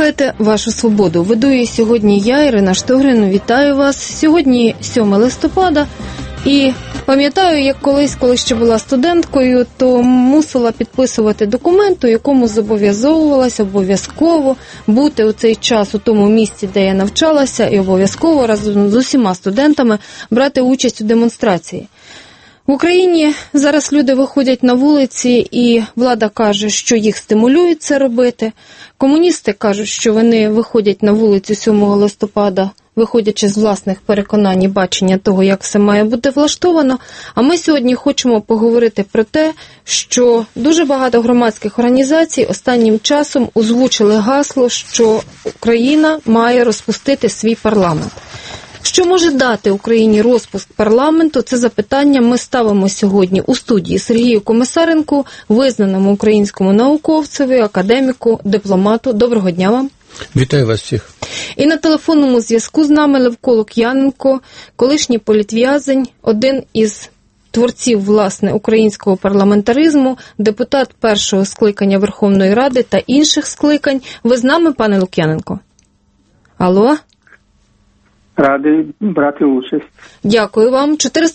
слухаєте «Вашу свободу». Веду її сьогодні я, Ірина Штогрин. Вітаю вас. Сьогодні 7 листопада. І пам'ятаю, як колись, коли ще була студенткою, то мусила підписувати документ, у якому зобов'язовувалася обов'язково бути у цей час у тому місці, де я навчалася, і обов'язково разом з усіма студентами брати участь у демонстрації. В Україні зараз люди виходять на вулиці, і влада каже, що їх стимулюють це робити. Комуністи кажуть, що вони виходять на вулицю 7 листопада, виходячи з власних переконань і бачення того, як все має бути влаштовано. А ми сьогодні хочемо поговорити про те, що дуже багато громадських організацій останнім часом озвучили гасло, що Україна має розпустити свій парламент. Що може дати Україні розпуск парламенту? Це запитання ми ставимо сьогодні у студії Сергію Комисаренку, визнаному українському науковцеві, академіку, дипломату. Доброго дня вам. Вітаю вас всіх. І на телефонному зв'язку з нами Левко Лук'яненко, колишній політв'язень, один із творців, власне, українського парламентаризму, депутат першого скликання Верховної Ради та інших скликань. Ви з нами, пане Лук'яненко? Алло? Радий брати участь. Дякую вам.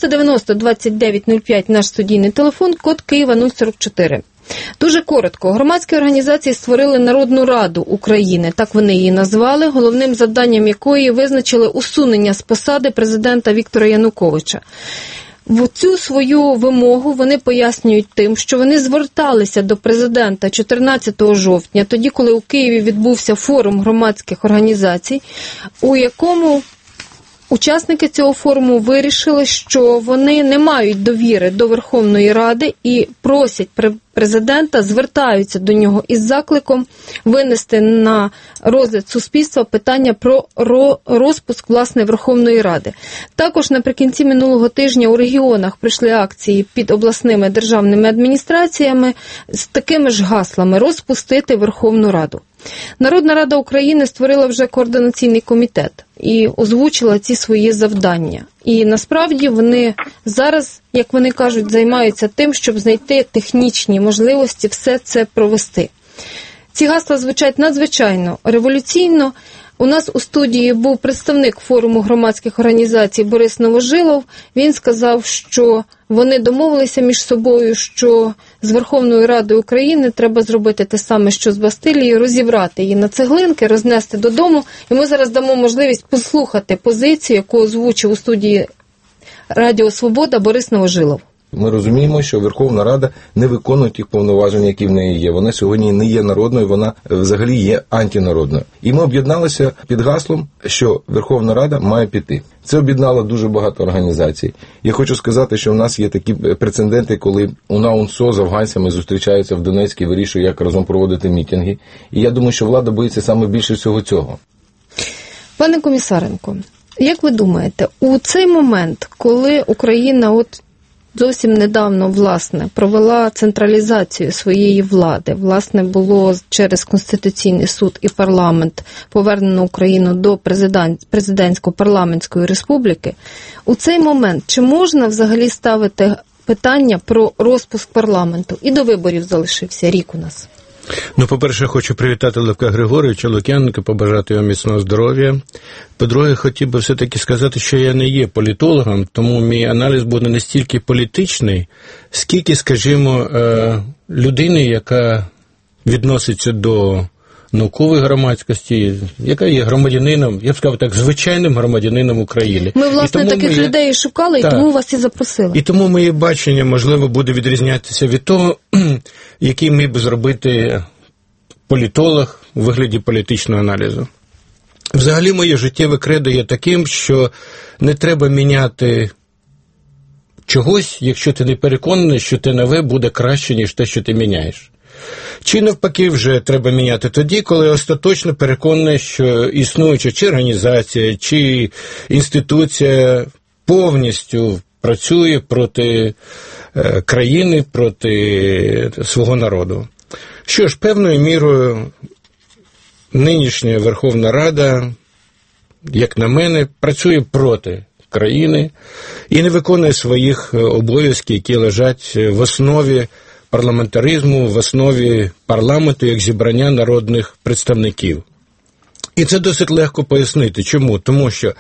490-2905 наш студійний телефон, код Києва 044. Дуже коротко. Громадські організації створили Народну Раду України, так вони її назвали, головним завданням якої визначили усунення з посади президента Віктора Януковича. В цю свою вимогу вони пояснюють тим, що вони зверталися до президента 14 жовтня, тоді, коли у Києві відбувся форум громадських організацій, у якому учасники цього форуму вирішили, що вони не мають довіри до Верховної Ради і просять президента, звертаються до нього із закликом винести на розгляд суспільства питання про розпуск, власне, Верховної Ради. Також наприкінці минулого тижня у регіонах прийшли акції під обласними державними адміністраціями з такими ж гаслами «Розпустити Верховну Раду». Народна Рада України створила вже координаційний комітет і озвучила ці свої завдання. І насправді вони зараз, як вони кажуть, займаються тим, щоб знайти технічні можливості все це провести. Ці гасла звучать надзвичайно революційно. У нас у студії був представник форуму громадських організацій Борис Новожилов. Він сказав, що вони домовилися між собою, що з Верховною Радою України треба зробити те саме, що з Бастилією, розібрати її на цеглинки, рознести додому. І ми зараз дамо можливість послухати позицію, яку озвучив у студії Радіо Свобода Борис Новожилов. Ми розуміємо, що Верховна Рада не виконує тих повноважень, які в неї є. Вона сьогодні не є народною, вона взагалі є антинародною. І ми об'єдналися під гаслом, що Верховна Рада має піти. Це об'єднало дуже багато організацій. Я хочу сказати, що в нас є такі прецеденти, коли УНА-УНСО з афганцями зустрічаються в Донецьку і вирішує, як разом проводити мітинги. І я думаю, що влада боїться саме більше всього цього. Пане Комісаренко, як ви думаєте, у цей момент, коли Україна зовсім недавно, власне, провела централізацію своєї влади. Власне, було через Конституційний суд і парламент повернено Україну до президентсько-парламентської республіки. У цей момент чи можна взагалі ставити питання про розпуск парламенту? І до виборів залишився рік у нас. По-перше, хочу привітати Левка Григоровича Лук'яненка, побажати йому міцного здоров'я. По-друге, хотів би все-таки сказати, що я не є політологом, тому мій аналіз буде не стільки політичний, скільки, скажімо, людини, яка відноситься до наукової громадськості, яка є громадянином, я б сказав так, звичайним громадянином України. Ми, власне, таких людей шукали, і тому вас і запросили. І тому моє бачення, можливо, буде відрізнятися від того, який міг би зробити політолог у вигляді політичного аналізу. Взагалі, моє життєве кредо є таким, що не треба міняти чогось, якщо ти не переконаний, що те нове буде краще, ніж те, що ти міняєш. Чи навпаки вже треба міняти тоді, коли остаточно переконаний, що існуюча чи організація, чи інституція повністю працює проти країни, проти свого народу. Що ж, певною мірою нинішня Верховна Рада, як на мене, працює проти країни і не виконує своїх обов'язків, які лежать в основі парламентаризму, в основі парламенту як зібрання народних представників. І це досить легко пояснити. Чому? Тому що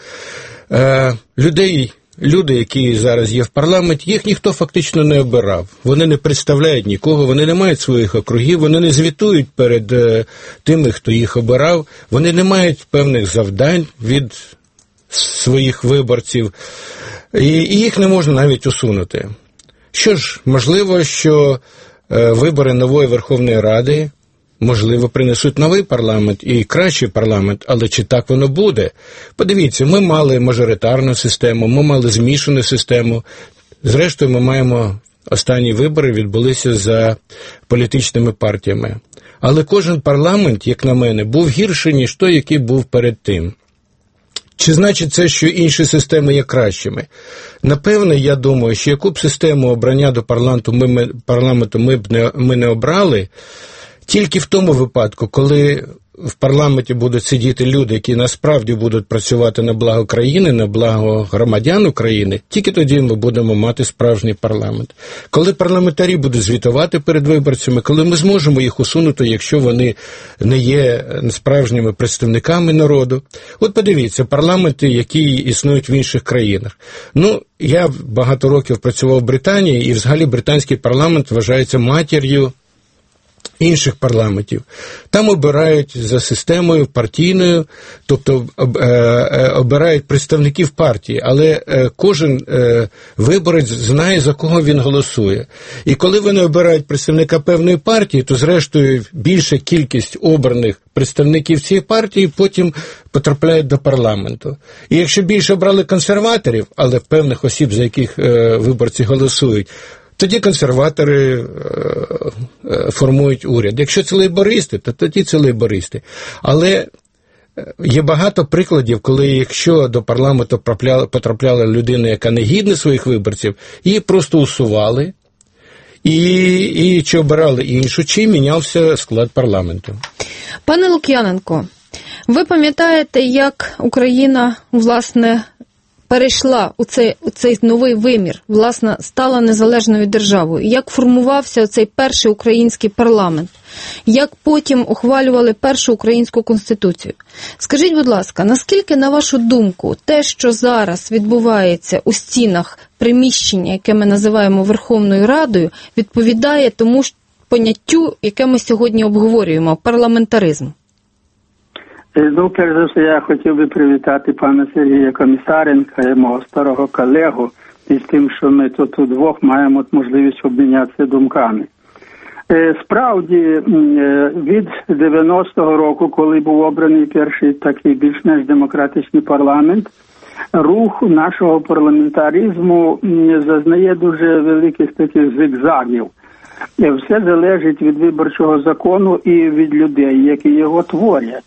люди, які зараз є в парламенті, їх ніхто фактично не обирав. Вони не представляють нікого, вони не мають своїх округів, вони не звітують перед тими, хто їх обирав, вони не мають певних завдань від своїх виборців, і їх не можна навіть усунути. Що ж, можливо, що вибори нової Верховної Ради, можливо, принесуть новий парламент і кращий парламент, але чи так воно буде? Подивіться, ми мали мажоритарну систему, ми мали змішану систему. Зрештою, ми маємо останні вибори, відбулися за політичними партіями. Але кожен парламент, як на мене, був гірший, ніж той, який був перед тим. Чи значить це, що інші системи є кращими? Напевне, я думаю, що яку б систему обрання до парламенту ми не обрали, тільки в тому випадку, коли в парламенті будуть сидіти люди, які насправді будуть працювати на благо країни, на благо громадян України, тільки тоді ми будемо мати справжній парламент. Коли парламентарі будуть звітувати перед виборцями, коли ми зможемо їх усунути, якщо вони не є справжніми представниками народу. От подивіться, парламенти, які існують в інших країнах. Я багато років працював в Британії, і взагалі британський парламент вважається матір'ю інших парламентів. Там обирають за системою партійною, тобто обирають представників партії, але кожен виборець знає, за кого він голосує. І коли вони обирають представника певної партії, то зрештою більша кількість обраних представників цієї партії потім потрапляють до парламенту. І якщо більше обрали консерваторів, але певних осіб, за яких виборці голосують, тоді консерватори формують уряд. Якщо це лейбористи, то тоді це лейбористи. Але є багато прикладів, коли якщо до парламенту потрапляла людина, яка не гідна своїх виборців, її просто усували і чи обирали іншу, чи мінявся склад парламенту. Пане Лук'яненко, ви пам'ятаєте, як Україна, власне, перейшла у цей новий вимір, власне, стала незалежною державою? Як формувався цей перший український парламент? Як потім ухвалювали першу українську конституцію? Скажіть, будь ласка, наскільки, на вашу думку, те, що зараз відбувається у стінах приміщення, яке ми називаємо Верховною Радою, відповідає тому ж поняттю, яке ми сьогодні обговорюємо – парламентаризм? Перш за все, я хотів би привітати пана Сергія Комісаренка, мого старого колегу, із тим, що ми тут удвох маємо можливість обмінятися думками. Справді, від 90-го року, коли був обраний перший такий більш-менш демократичний парламент, рух нашого парламентаризму зазнає дуже великих таких зигзагів. Все залежить від виборчого закону і від людей, які його творять.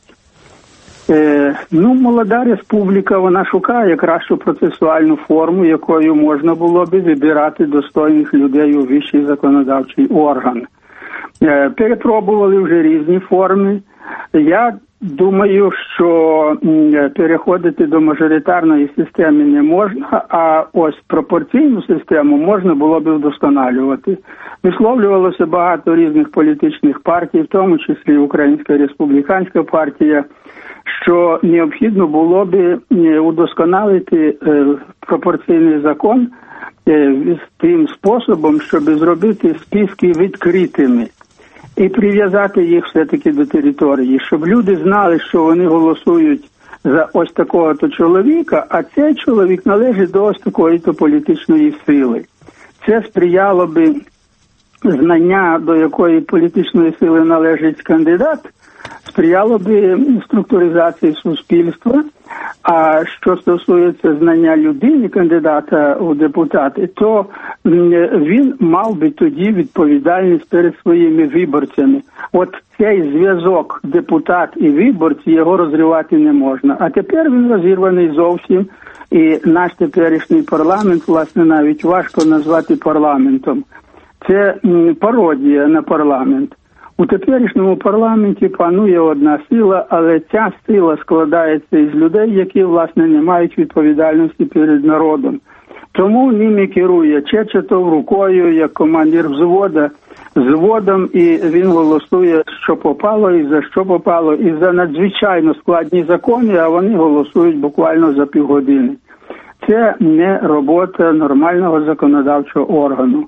Молода республіка, вона шукає кращу процесуальну форму, якою можна було би вибирати достойних людей у вищий законодавчий орган. Перепробували вже різні форми. Я думаю, що переходити до мажоритарної системи не можна, а ось пропорційну систему можна було би вдосконалювати. Висловлювалося багато різних політичних партій, в тому числі Українська республіканська партія, що необхідно було би удосконалити пропорційний закон тим способом, щоб зробити списки відкритими і прив'язати їх все-таки до території, щоб люди знали, що вони голосують за ось такого-то чоловіка, а цей чоловік належить до ось такої-то політичної сили. Це сприяло би знання, до якої політичної сили належить кандидат, сприяло би структуризації суспільства. А що стосується знання людини, кандидата у депутати, то він мав би тоді відповідальність перед своїми виборцями. От цей зв'язок депутат і виборці, його розривати не можна. А тепер він розірваний зовсім, і наш теперішній парламент, власне, навіть важко назвати парламентом. Це пародія на парламент. У теперішньому парламенті панує одна сила, але ця сила складається із людей, які, власне, не мають відповідальності перед народом. Тому ними керує Чечетов рукою, як командир взвода, зводом, і він голосує, що попало, і за що попало, і за надзвичайно складні закони, а вони голосують буквально за півгодини. Це не робота нормального законодавчого органу.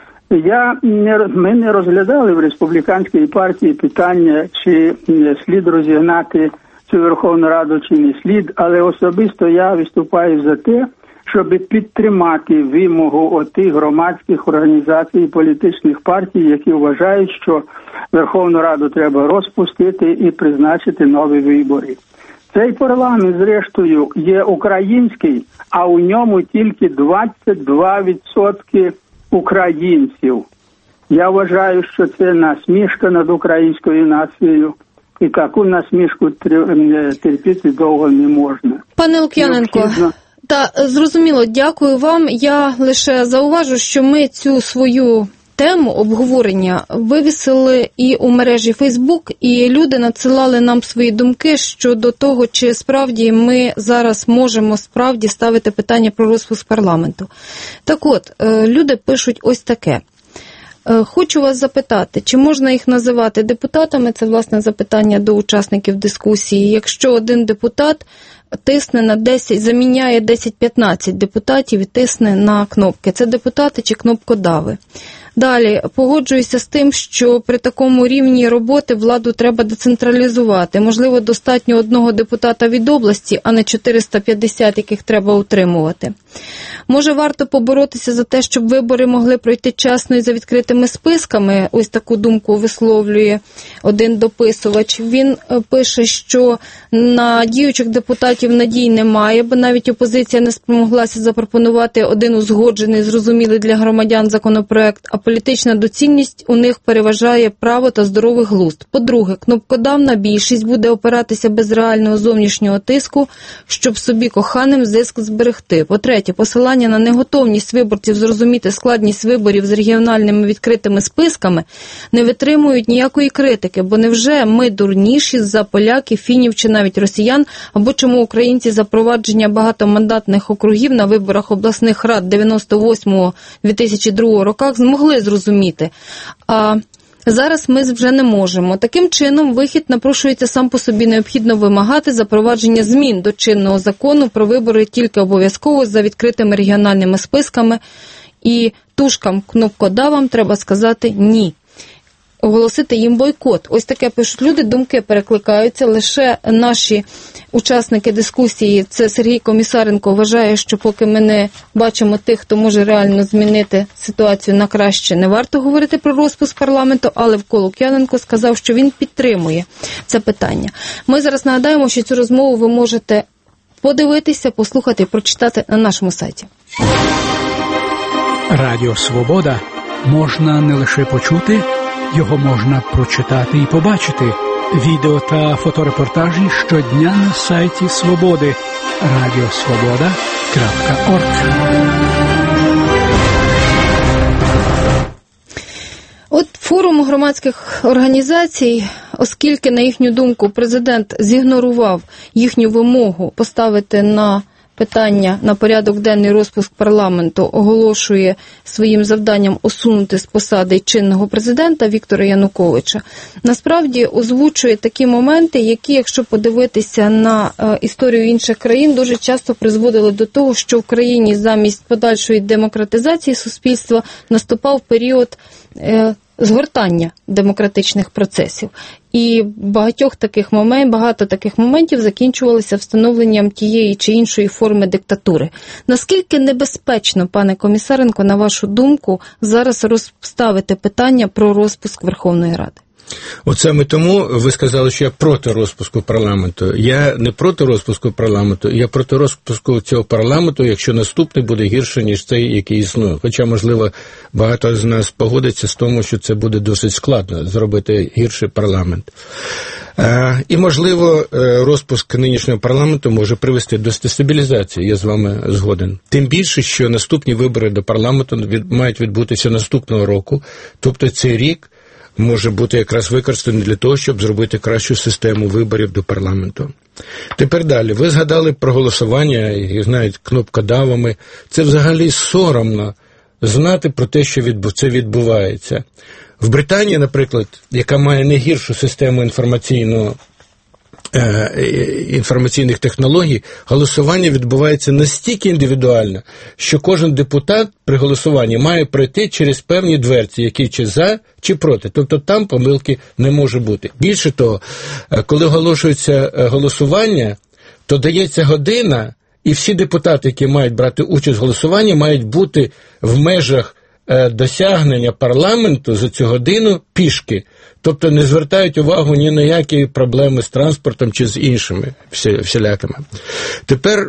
Ми не розглядали в республіканській партії питання, чи слід розігнати цю Верховну Раду, чи не слід, але особисто я виступаю за те, щоб підтримати вимогу отих громадських організацій і політичних партій, які вважають, що Верховну Раду треба розпустити і призначити нові вибори. Цей парламент, зрештою, є український, а у ньому тільки 22% українців. Я вважаю, що це насмішка над українською нацією, і таку насмішку терпіти довго не можна. Пане Лук'яненко, зрозуміло, дякую вам. Я лише зауважу, що ми цю свою тему обговорення вивісили і у мережі Facebook, і люди надсилали нам свої думки щодо того, чи справді ми зараз можемо ставити питання про розпуск парламенту. Так от, люди пишуть ось таке. Хочу вас запитати, чи можна їх називати депутатами? Це, власне, запитання до учасників дискусії. Якщо один депутат тисне на 10, заміняє 10-15 депутатів і тисне на кнопки. Це депутати чи кнопкодави? Далі, погоджуюся з тим, що при такому рівні роботи владу треба децентралізувати. Можливо, достатньо одного депутата від області, а не 450, яких треба утримувати. Може, варто поборотися за те, щоб вибори могли пройти чесно і за відкритими списками? Ось таку думку висловлює один дописувач. Він пише, що на діючих депутатів надій немає, бо навіть опозиція не спромоглася запропонувати один узгоджений, зрозумілий для громадян законопроект, а політична доцільність у них переважає право та здоровий глузд. По-друге, кнопкодавна більшість буде опиратися без реального зовнішнього тиску, щоб собі коханим зиск зберегти. По-третє, посилання на неготовність виборців зрозуміти складність виборів з регіональними відкритими списками не витримують ніякої критики, бо невже ми дурніші за поляків, фінів чи навіть росіян, або чому українці запровадження багатомандатних округів на виборах обласних рад 98-2002 роках змогли зрозуміти, а зараз ми вже не можемо. Таким чином, вихід напрошується сам по собі. Необхідно вимагати запровадження змін до чинного закону про вибори тільки обов'язково за відкритими регіональними списками, і тушкам-кнопкодавам треба сказати «ні». Оголосити їм бойкот. Ось таке пишуть люди, думки перекликаються. Лише наші учасники дискусії, це Сергій Комісаренко, вважає, що поки ми не бачимо тих, хто може реально змінити ситуацію на краще, не варто говорити про розпуск парламенту, але Левко Лук'яненко сказав, що він підтримує це питання. Ми зараз нагадаємо, що цю розмову ви можете подивитися, послухати і прочитати на нашому сайті. Радіо «Свобода» можна не лише почути, його можна прочитати і побачити. Відео та фоторепортажі щодня на сайті «Свободи» radiosvoboda.org. От форум громадських організацій, оскільки, на їхню думку, президент зігнорував їхню вимогу поставити на питання на порядок денний розпуск парламенту, оголошує своїм завданням усунути з посади чинного президента Віктора Януковича, насправді озвучує такі моменти, які, якщо подивитися на історію інших країн, дуже часто призводили до того, що в країні замість подальшої демократизації суспільства наступав період згортання демократичних процесів. І багато таких моментів закінчувалися встановленням тієї чи іншої форми диктатури. Наскільки небезпечно, пане Комісаренко, на вашу думку, зараз розставити питання про розпуск Верховної Ради? От саме тому ви сказали, що я проти розпуску парламенту. Я не проти розпуску парламенту, я проти розпуску цього парламенту, якщо наступний буде гірше, ніж цей, який існує. Хоча, можливо, багато з нас погодиться з тому, що це буде досить складно зробити гірший парламент. І, можливо, розпуск нинішнього парламенту може привести до дестабілізації, я з вами згоден. Тим більше, що наступні вибори до парламенту мають відбутися наступного року, тобто цей рік може бути якраз використаний для того, щоб зробити кращу систему виборів до парламенту. Тепер далі. Ви згадали про голосування, і знаєте, кнопкодавами. Це взагалі соромно знати про те, що це відбувається. В Британії, наприклад, яка має не гіршу систему інформаційних технологій, голосування відбувається настільки індивідуально, що кожен депутат при голосуванні має пройти через певні дверці, які чи за, чи проти. Тобто там помилки не може бути. Більше того, коли оголошується голосування, то дається година, і всі депутати, які мають брати участь в голосуванні, мають бути в межах досягнення парламенту за цю годину пішки. Тобто не звертають увагу ні на які проблеми з транспортом чи з іншими всілякими. Тепер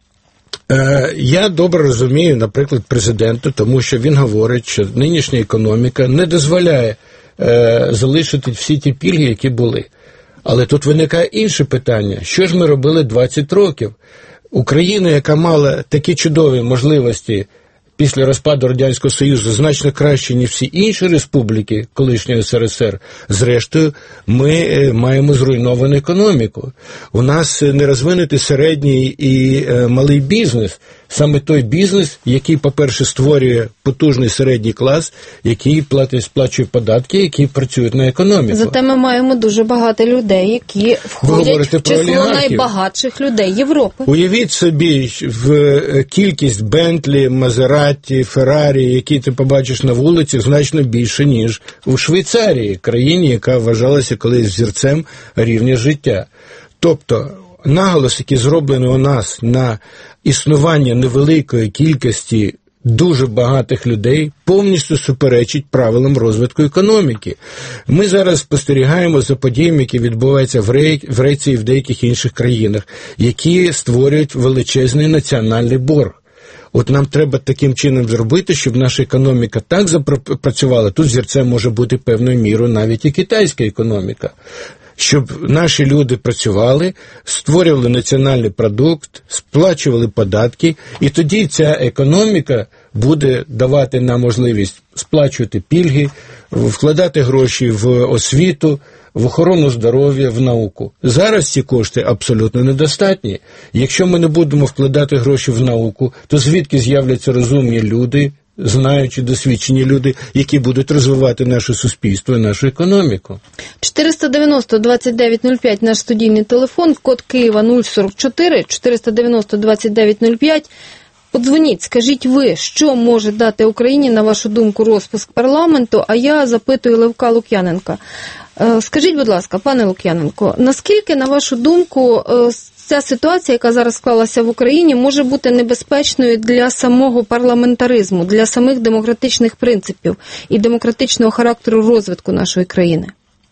я добре розумію, наприклад, президента, тому що він говорить, що нинішня економіка не дозволяє залишити всі ті пільги, які були. Але тут виникає інше питання. Що ж ми робили 20 років? Україна, яка мала такі чудові можливості після розпаду Радянського Союзу, значно краще, ніж всі інші республіки колишньої СРСР, зрештою, ми маємо зруйновану економіку. У нас не розвинутий середній і малий бізнес. Саме той бізнес, який, по-перше, створює потужний середній клас, який сплачує податки, які працюють на економіку. Зате ми маємо дуже багато людей, які входять в число найбагатших людей Європи. Уявіть собі, в кількість Бентлі, Мазераті, Феррарі, які ти побачиш на вулиці, значно більше, ніж у Швейцарії, країні, яка вважалася колись взірцем рівня життя. Тобто, наголос, який зроблений у нас на існування невеликої кількості дуже багатих людей, повністю суперечить правилам розвитку економіки. Ми зараз спостерігаємо за подіями, які відбуваються в Греції і в деяких інших країнах, які створюють величезний національний борг. От нам треба таким чином зробити, щоб наша економіка так запрацювала, тут взірцем може бути певною мірою навіть і китайська економіка. Щоб наші люди працювали, створювали національний продукт, сплачували податки, і тоді ця економіка буде давати нам можливість сплачувати пільги, вкладати гроші в освіту, в охорону здоров'я, в науку. Зараз ці кошти абсолютно недостатні. Якщо ми не будемо вкладати гроші в науку, то звідки з'являться розумні люди, знаючі, досвідчені люди, які будуть розвивати наше суспільство і нашу економіку. 490-2905 наш студійний телефон, код Києва 044, 490-2905. Подзвоніть, скажіть ви, що може дати Україні, на вашу думку, розпуск парламенту, а я запитую Левка Лук'яненка. Скажіть, будь ласка, пане Лук'яненко, наскільки, на вашу думку, ця ситуація, яка зараз склалася в Україні, може бути небезпечною для самого парламентаризму, для самих демократичних принципів і демократичного характеру розвитку нашої країни?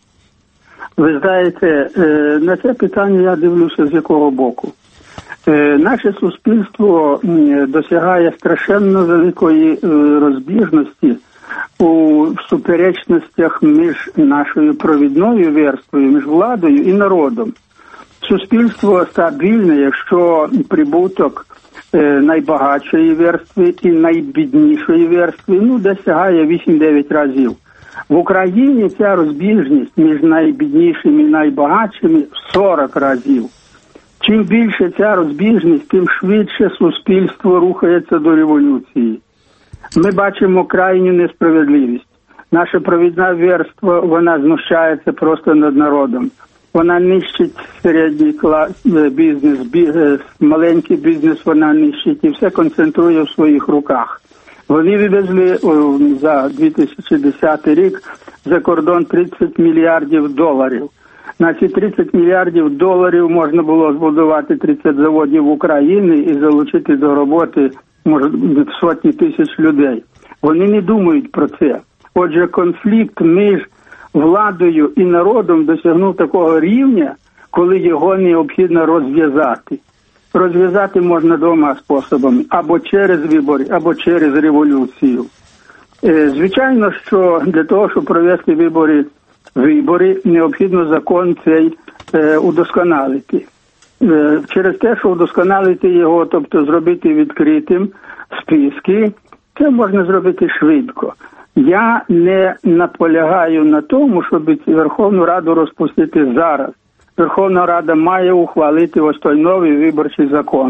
Ви знаєте, на це питання я дивлюся з якого боку. Наше суспільство досягає страшенно великої розбіжності у суперечностях між нашою провідною верствою, між владою і народом. Суспільство стабільне, якщо прибуток найбагатшої верстви і найбіднішої верстви досягає 8-9 разів. В Україні ця розбіжність між найбіднішими і найбагатшими в 40 разів. Чим більше ця розбіжність, тим швидше суспільство рухається до революції. Ми бачимо крайню несправедливість. Наша провідна верства, вона знущається просто над народом. Вона нищить середній клас, бізнес, маленький бізнес вона нищить і все концентрує в своїх руках. Вони вивезли за 2010 рік за кордон 30 мільярдів доларів. На ці 30 мільярдів доларів можна було збудувати 30 заводів України і залучити до роботи, може, сотні тисяч людей. Вони не думають про це. Отже, конфлікт між владою і народом досягнув такого рівня, коли його необхідно розв'язати. Розв'язати можна двома способами. Або через вибори, або через революцію. Звичайно, що для того, щоб провести вибори, необхідно закон цей удосконалити. Через те, що удосконалити його, тобто зробити відкритим списки, це можна зробити швидко. Я не наполягаю на тому, щоб Верховну Раду розпустити зараз. Верховна Рада має ухвалити ось той новий виборчий закон.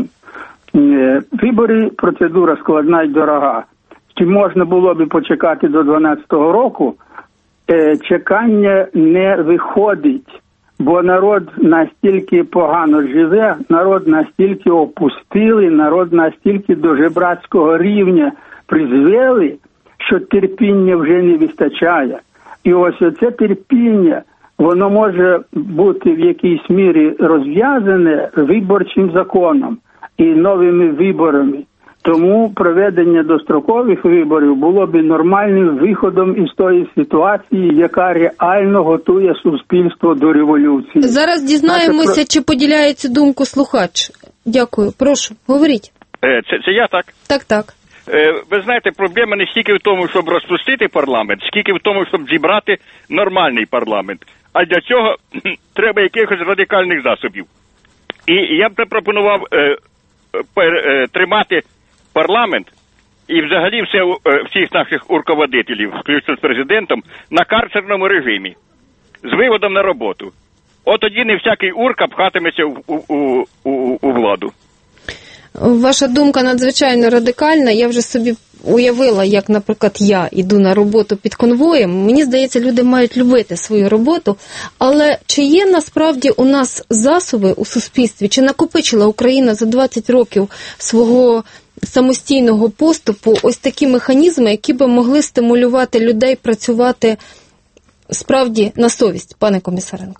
Вибори – процедура складна і дорога. Чи можна було б почекати до 2012 року, чекання не виходить, бо народ настільки погано живе, народ настільки опустили, народ настільки до жебрацького рівня призвели, що терпіння вже не вистачає. І ось оце терпіння, воно може бути в якійсь мірі розв'язане виборчим законом і новими виборами. Тому проведення дострокових виборів було б нормальним виходом із тої ситуації, яка реально готує суспільство до революції. Зараз дізнаємося, чи поділяє цю думку слухач. Дякую. Прошу, говоріть. Це я так? Так. Ви знаєте, проблема не стільки в тому, щоб розпустити парламент, скільки в тому, щоб зібрати нормальний парламент. А для цього треба якихось радикальних засобів. І я б запропонував тримати парламент і взагалі всіх наших руководителів, включно з президентом, на карцерному режимі, з виводом на роботу. От тоді не всякий урка пхатиметься у владу. Ваша думка надзвичайно радикальна. Я вже собі уявила, як, наприклад, я йду на роботу під конвоєм. Мені здається, люди мають любити свою роботу. Але чи є насправді у нас засоби у суспільстві? Чи накопичила Україна за 20 років свого самостійного поступу ось такі механізми, які би могли стимулювати людей працювати справді на совість, пане Комісаренко?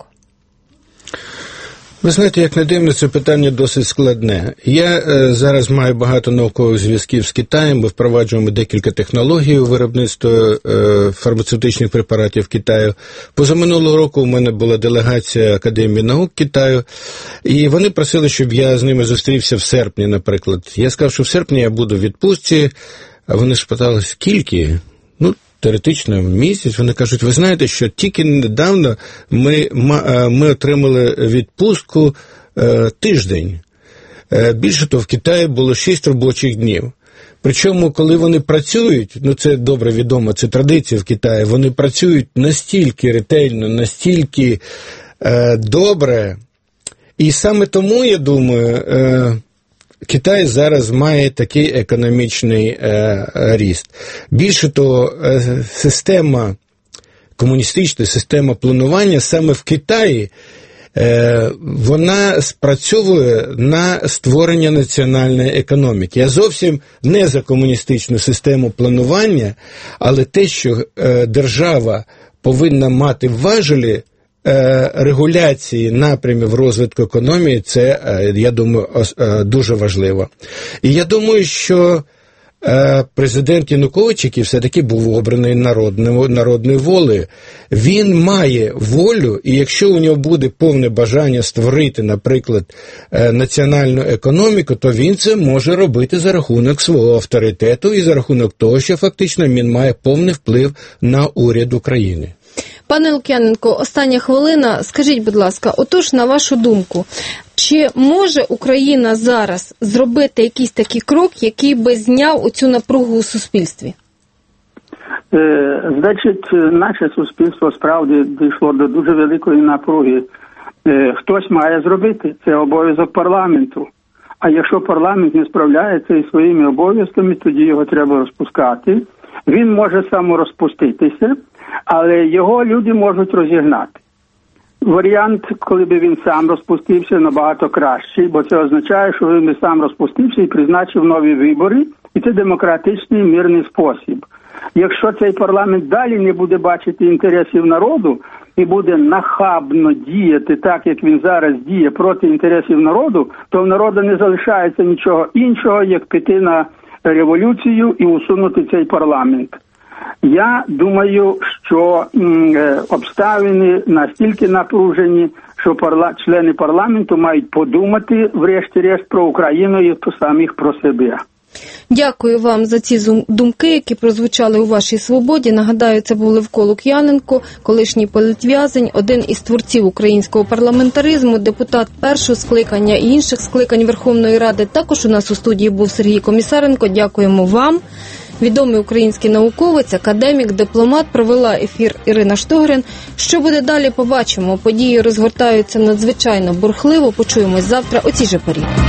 Ви знаєте, як не дивно, це питання досить складне. Я зараз маю багато наукових зв'язків з Китаєм, ми впроваджуємо декілька технологій у виробництво фармацевтичних препаратів Китаю. Позаминулого року у мене була делегація Академії наук Китаю, і вони просили, щоб я з ними зустрівся в серпні, наприклад. Я сказав, що в серпні я буду в відпустці, а вони ж питали, скільки? Теоретично місяць. Вони кажуть, ви знаєте, що тільки недавно ми отримали відпустку тиждень. Більше того, в Китаї було 6 робочих днів. Причому, коли вони працюють, це добре відомо, це традиція в Китаї, вони працюють настільки ретельно, настільки добре. І саме тому, я думаю, Китай зараз має такий економічний ріст. Більше того, комуністична система планування саме в Китаї, вона спрацьовує на створення національної економіки. Я зовсім не за комуністичну систему планування, але те, що держава повинна мати важелі регуляції напрямів розвитку економії, це, я думаю, дуже важливо. І я думаю, що президент Янукович, який все-таки був обраний народною волею, він має волю, і якщо у нього буде повне бажання створити, наприклад, національну економіку, то він це може робити за рахунок свого авторитету і за рахунок того, що фактично він має повний вплив на уряд України. Пане Лук'яненко, остання хвилина. Скажіть, будь ласка, отож, на вашу думку, чи може Україна зараз зробити якийсь такий крок, який би зняв оцю напругу у суспільстві? Значить, наше суспільство справді дійшло до дуже великої напруги. Хтось має зробити, це обов'язок парламенту. А якщо парламент не справляється із своїми обов'язками, тоді його треба розпускати. Він може саморозпуститися, але його люди можуть розігнати. Варіант, коли б він сам розпустився, набагато кращий, бо це означає, що він сам розпустився і призначив нові вибори, і це демократичний, мирний спосіб. Якщо цей парламент далі не буде бачити інтересів народу і буде нахабно діяти так, як він зараз діє проти інтересів народу, то в народу не залишається нічого іншого, як піти на революцію і усунути цей парламент. Я думаю, що обставини настільки напружені, що члени парламенту мають подумати, врешті-решт, про Україну і самих про себе. Дякую вам за ці думки, які прозвучали у вашій «Свободі». Нагадаю, це був Левко Лук'яненко, колишній політв'язень, один із творців українського парламентаризму, депутат першого скликання і інших скликань Верховної Ради. Також у нас у студії був Сергій Комісаренко. Дякуємо вам. Відомий український науковець, академік, дипломат, провела ефір Ірина Штогрин. Що буде далі, побачимо. Події розгортаються надзвичайно бурхливо. Почуємось завтра о цій же порі.